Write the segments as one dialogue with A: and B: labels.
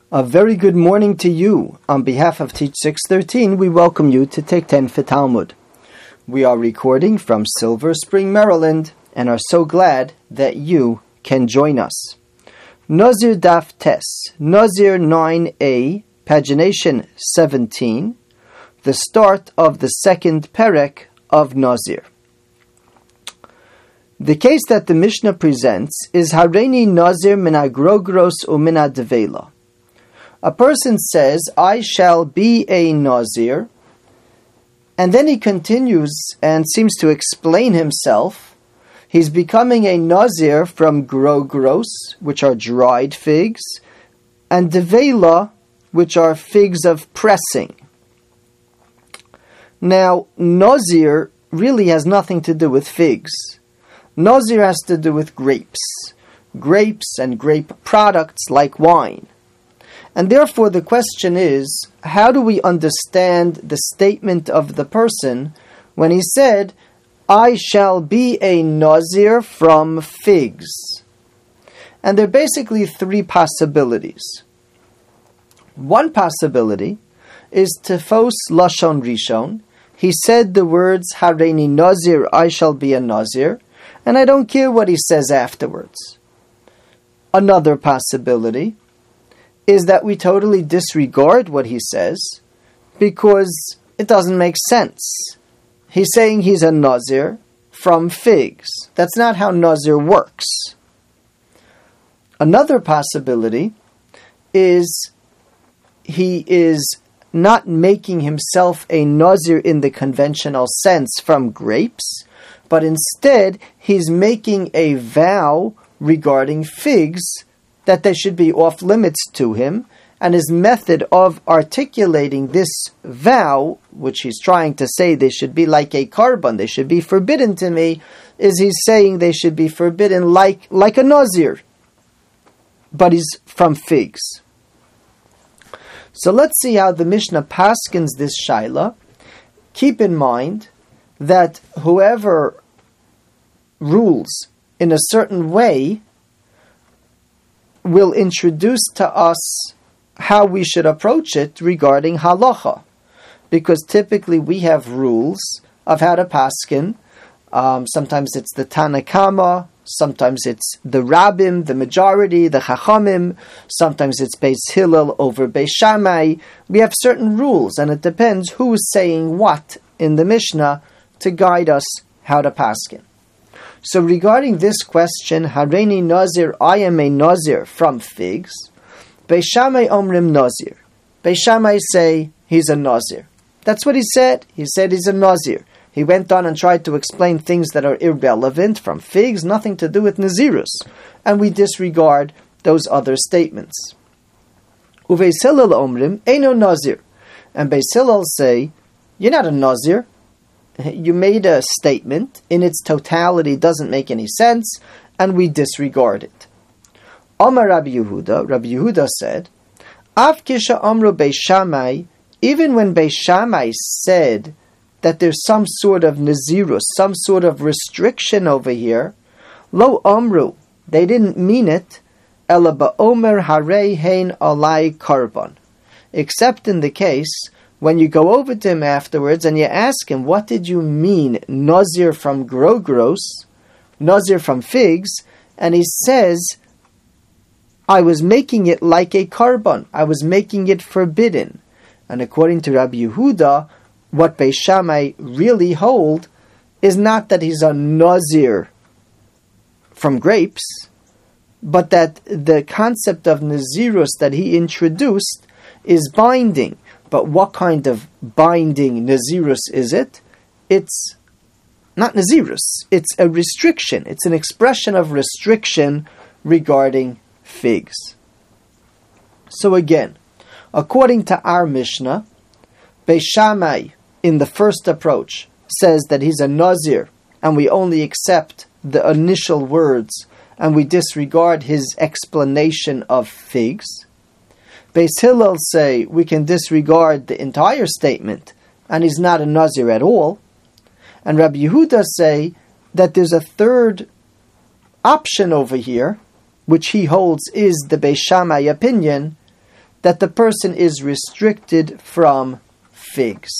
A: A very good morning to you. On behalf of Teach 613, we welcome you to Take 10 for Talmud. We are recording from Silver Spring, Maryland, and are so glad that you can join us. Nazir Daf Tes, Nazir 9a, pagination 17, the start of the second perek of Nazir. The case that the Mishnah presents is Hareini Nazir min agrogros umin advela. A person says, I shall be a Nazir, and then he continues and seems to explain himself. He's becoming a Nazir from grogros, which are dried figs, and devela, which are figs of pressing. Now, Nazir really has nothing to do with figs. Nazir has to do with grapes and grape products like wine. And therefore the question is, how do we understand the statement of the person when he said, I shall be a Nazir from figs? And there are basically three possibilities. One possibility is Tifos Lashon Rishon. He said the words, Hareini Nazir, I shall be a Nazir, and I don't care what he says afterwards. Another possibility is that we totally disregard what he says because it doesn't make sense. He's saying he's a Nazir from figs. That's not how Nazir works. Another possibility is he is not making himself a Nazir in the conventional sense from grapes, but instead he's making a vow regarding figs that they should be off limits to him, and his method of articulating this vow, which he's trying to say they should be like a korban, they should be forbidden to me, is he's saying they should be forbidden like a Nazir, but he's from figs. So let's see how the Mishnah paskins this shaila. Keep in mind that whoever rules in a certain way will introduce to us how we should approach it regarding halacha. Because typically we have rules of how to paskin. Sometimes it's the Tanakama, sometimes it's the Rabbim, the majority, the Chachamim, sometimes it's Beis Hillel over Beis Shammai. We have certain rules, and it depends who's saying what in the Mishnah to guide us how to paskin. So regarding this question, Hareini Nazir, I am a Nazir from figs, Beis Shammai omrim Nazir. Beis Shammai say he's a Nazir. That's what he said. He said he's a Nazir. He went on and tried to explain things that are irrelevant from figs, nothing to do with Nazirus. And we disregard those other statements. Uveis Hillel omrim eino Nazir. And Beis Hillel say, you're not a Nazir. You made a statement, in its totality doesn't make any sense, and we disregard it. Amar Rabbi Yehuda said, Av kisha amru Beis Shammai, even when Beis Shammai said that there's some sort of nazirus, some sort of restriction over here, lo amru, they didn't mean it, ela ba'omer harei hein alai karban, except in the case when you go over to him afterwards and you ask him, what did you mean, Nazir from grogros, Nazir from figs? And he says, I was making it like a korban. I was making it forbidden. And according to Rabbi Yehuda, what Beis Shammai really hold is not that he's a Nazir from grapes, but that the concept of Nazirus that he introduced is binding. But what kind of binding Nazirus is it? It's not Nazirus. It's a restriction. It's an expression of restriction regarding figs. So again, according to our Mishnah, Beis Shammai in the first approach says that he's a Nazir and we only accept the initial words and we disregard his explanation of figs. Beis Hillel say we can disregard the entire statement and he's not a Nazir at all. And Rabbi Yehuda say that there's a third option over here, which he holds is the Beis Shammai opinion, that the person is restricted from figs.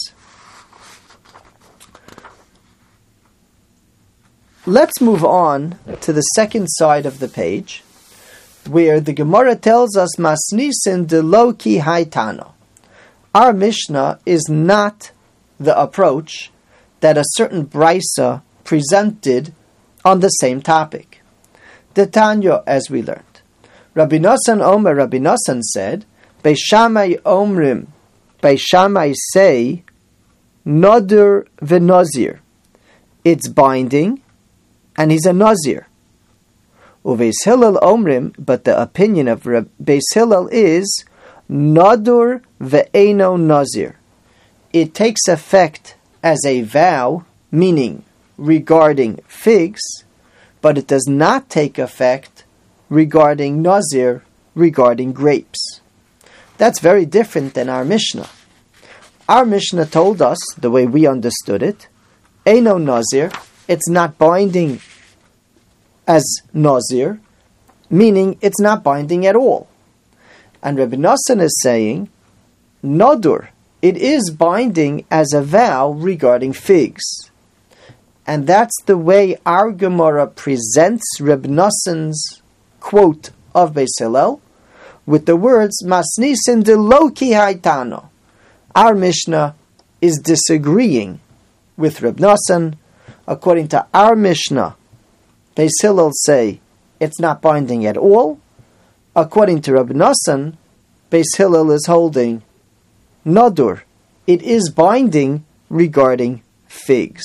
A: Let's move on to the second side of the page, where the Gemara tells us Masnisin de Loki Haitano. Our Mishnah is not the approach that a certain brisa presented on the same topic. The Tanya, as we learned. Rabbi Nosson Omer, Rabbi Nosson said, Beis Shammai Omrim, Beis Shammai say, Nodur v'Nozir. It's binding, and he's a Nazir. Uveis Hillel Omrim, but the opinion of Beis Hillel is Nadur ve'eno Nazir. It takes effect as a vow, meaning regarding figs, but it does not take effect regarding Nazir, regarding grapes. That's very different than our Mishnah. Our Mishnah told us, the way we understood it, Eino Nazir, it's not binding as Nazir, meaning it's not binding at all. And Rabbi Nosson is saying, Nodur, it is binding as a vow regarding figs. And that's the way our Gemara presents Rabbi Nosson's quote of Beis Hillel, with the words, Masnisin de Loki Haitano. Our Mishnah is disagreeing with Rabbi Nosson. According to our Mishnah, Beis Hillel say it's not binding at all. According to Rabbi Nosson, Beis Hillel is holding Nodur. It is binding regarding figs.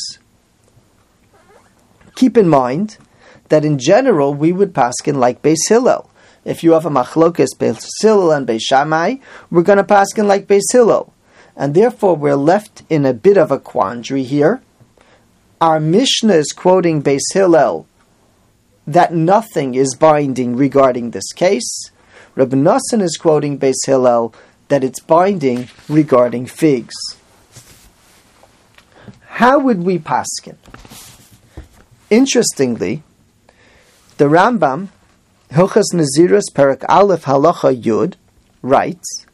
A: Keep in mind that in general we would paskin like Beis Hillel. If you have a machlokas Beis Hillel and Beis Shammai, we're going to paskin like Beis Hillel. And therefore we're left in a bit of a quandary here. Our Mishnah is quoting Beis Hillel that nothing is binding regarding this case. Rabbi Nosson is quoting Beis Hillel that it's binding regarding figs. How would we paskin? Interestingly, the Rambam, Hilchas Nazirus Perek Aleph Halacha Yud, writes,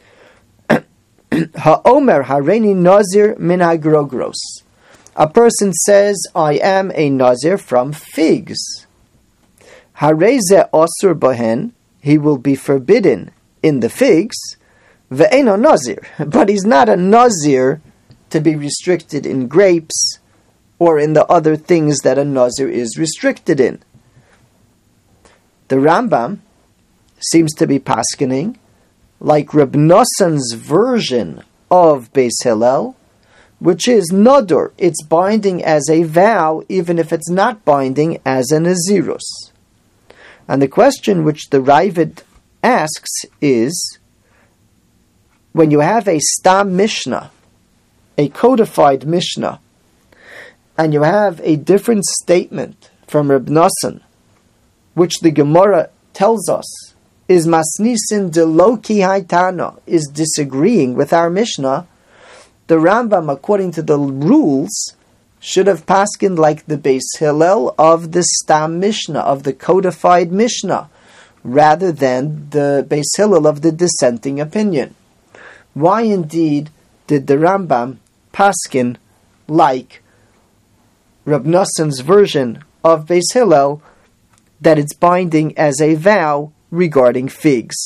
A: Ha'omer hareini nazir min ha'grogros. A person says, I am a nazir from figs. Hareze osur bohen, he will be forbidden in the figs. Ve'eno nazir, but he's not a nazir to be restricted in grapes or in the other things that a nazir is restricted in. The Rambam seems to be paskening like Reb Nosson's version of Beis Hillel, which is Nodur. It's binding as a vow, even if it's not binding as a Nazirus. And the question which the Ravid asks is, when you have a Stam Mishnah, a codified Mishnah, and you have a different statement from Reb Nosson, which the Gemara tells us is Masnisin de Loki Haitana, is disagreeing with our Mishnah, the Rambam, according to the rules, should have paskined like the Beis Hillel of the Stam Mishnah, of the codified Mishnah, rather than the Beis Hillel of the dissenting opinion. Why indeed did the Rambam paskin like Reb Nosson's version of Beis Hillel, that it's binding as a vow regarding figs?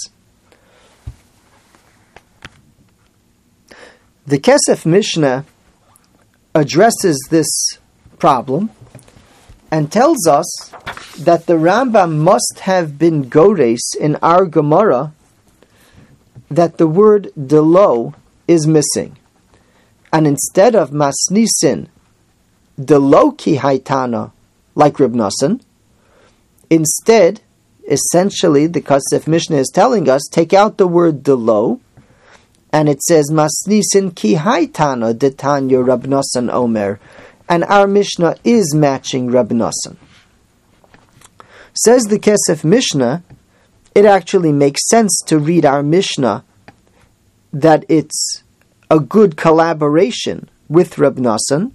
A: The Kesef Mishnah addresses this problem and tells us that the Rambam must have been gores in our Gemara that the word delo is missing. And instead of masnisin delo ki haitana, like Reb Nosson, instead, essentially, the Kesef Mishnah is telling us, take out the word delo, and it says, Masnisin ki haitana detanya Reb Nosson Omer. And our Mishnah is matching Reb Nosson. Says the Kesef Mishnah, it actually makes sense to read our Mishnah that it's a good collaboration with Reb Nosson.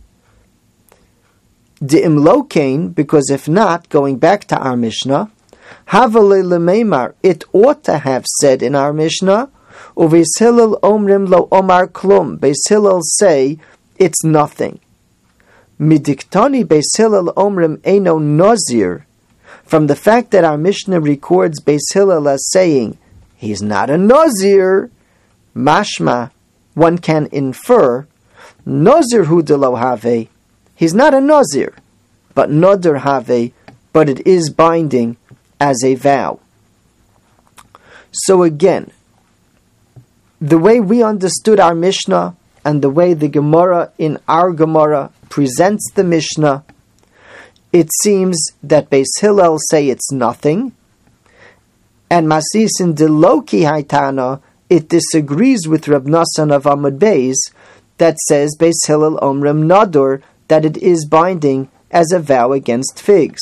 A: De'im lo kain, because if not, going back to our Mishnah, Havale lemeimar, it ought to have said in our Mishnah, Uveis Hillel omrim lo omar klum. Beis Hillel say it's nothing. Midiktani Beis Hillel omrim eino nazir. From the fact that our Mishnah records Beis Hillel as saying he's not a nazir, mashma, one can infer, nazir hu de lo have. He's not a nazir, but nader have, but it is binding as a vow. So again, the way we understood our Mishnah and the way the Gemara in our Gemara presents the Mishnah, it seems that Beis Hillel say it's nothing, and Masisin de Loki Haitana, it disagrees with Reb Nassan of Amud Beis that says Beis Hillel omrim nadur, that it is binding as a vow against figs.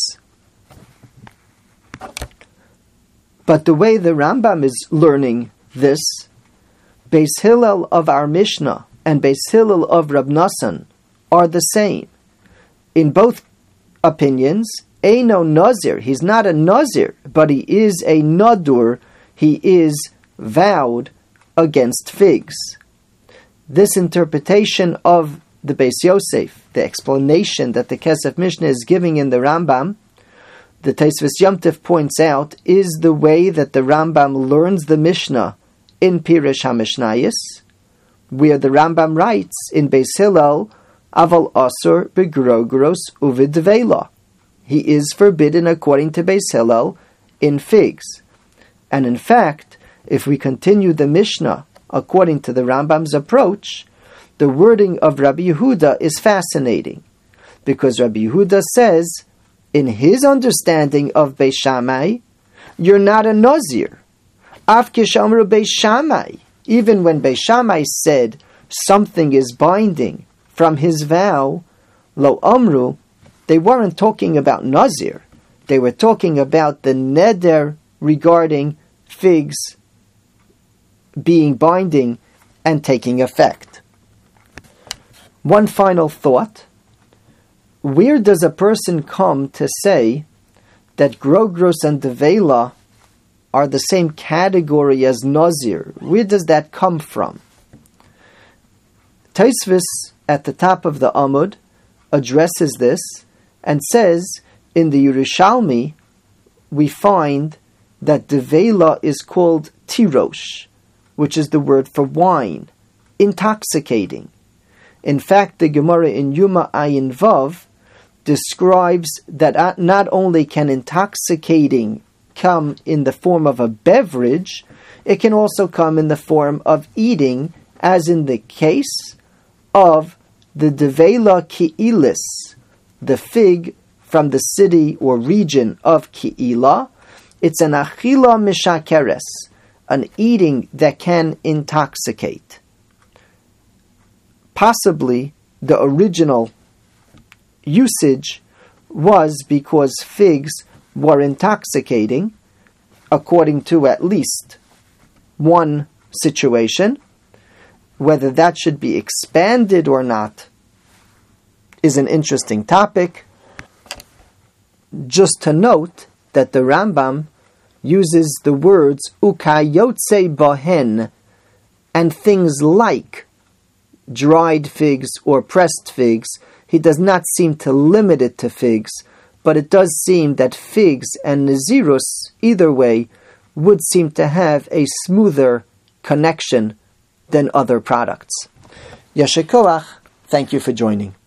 A: But the way the Rambam is learning this, Beis Hillel of our Mishnah and Beis Hillel of Reb Nassan are the same. In both opinions, Eino Nazir, he's not a Nazir, but he is a Nadur, he is vowed against figs. This interpretation of the Beis Yosef, the explanation that the Kesef Mishnah is giving in the Rambam, the Tosfos Yom Tov points out, is the way that the Rambam learns the Mishnah in Pirush HaMishnayos, where the Rambam writes in Beis Hillel, Aval Asur begrogros uvidvela. He is forbidden according to Beis Hillel in figs. And in fact, if we continue the Mishnah according to the Rambam's approach, the wording of Rabbi Yehuda is fascinating, because Rabbi Yehuda says, in his understanding of Beis Shammai, you're not a Nazir. Af kishamru Beis Shammai. Even when Beis Shammai said something is binding from his vow, lo amru, they weren't talking about Nazir. They were talking about the neder regarding figs being binding and taking effect. One final thought. Where does a person come to say that grogros and devela are the same category as Nazir? Where does that come from? Tosfos at the top of the Amud addresses this and says, in the Yerushalmi, we find that devela is called tirosh, which is the word for wine, intoxicating. In fact, the Gemara in Yuma Ayin Vav describes that not only can intoxicating come in the form of a beverage, it can also come in the form of eating, as in the case of the devela ki'ilis, the fig from the city or region of Ki'ila. It's an achila mishakeres, an eating that can intoxicate. Possibly the original usage was because figs were intoxicating, according to at least one situation. Whether that should be expanded or not is an interesting topic. Just to note that the Rambam uses the words ukayotze bahen and things like dried figs or pressed figs. He does not seem to limit it to figs, but it does seem that figs and nazirus, either way, would seem to have a smoother connection than other products. Yasher koach, thank you for joining.